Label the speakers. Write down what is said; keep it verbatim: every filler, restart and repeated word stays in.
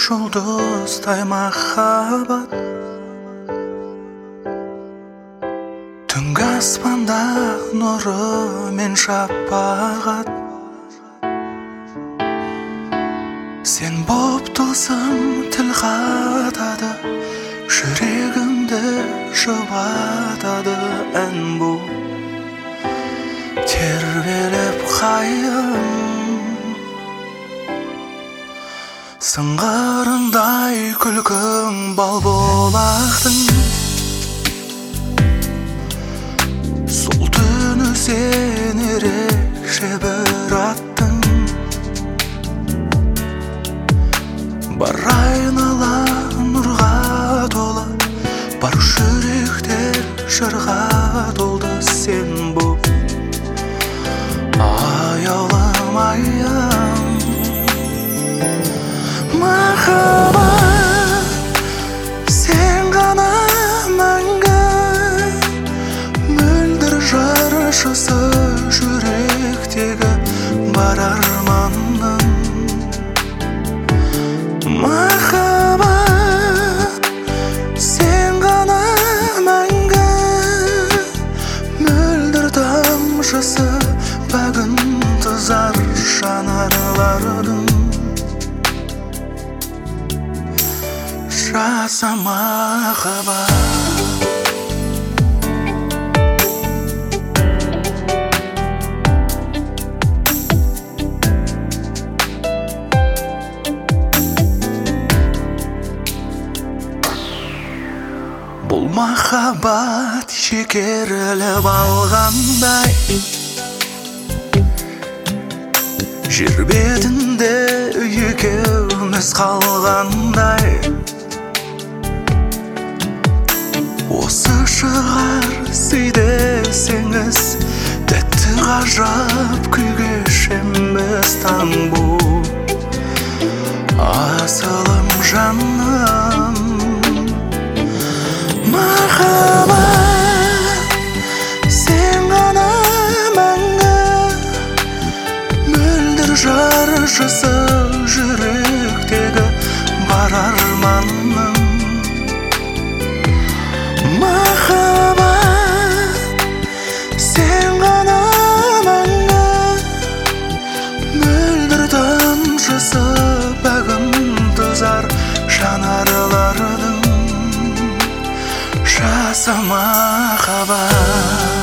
Speaker 1: жұлдыздай махаббат. Түнгі аспанда нұры мен шапағат. Сен боп тылсым тіл қатады, жүрегімді жұбатады ән бұл. Тербеліп қайым сыңғырындай күлкің бал болақтың. Сол түні сен ерекше бір аттың. Бар айнала нұрға толы, бар жүректер жырға толды сен бұл. Аяулым айым махаббат, сен ғана мәңгі, мөлдір жаршысы жүректегі бар арманның. Махаббат, сен ғана мәңгі, мөлдір тамшысы бүгін тызар жанарлардың. Жаса махаббат. Бұл махаббат шекеріліп алғандай, жер бетінде екеуміз қалғандай. Осы шығар сый десеңіз, тәтті ғажап күйге шеміз таң бұл. Асылым жаным махаббат, сен ғана мәңгі, мөлдір жаршысы жүректегі бар арманның. Махаббат, сен ғана мәңгі, мөлдір тамшысы бүгін тызар жанарлардың. Жаса махаббат.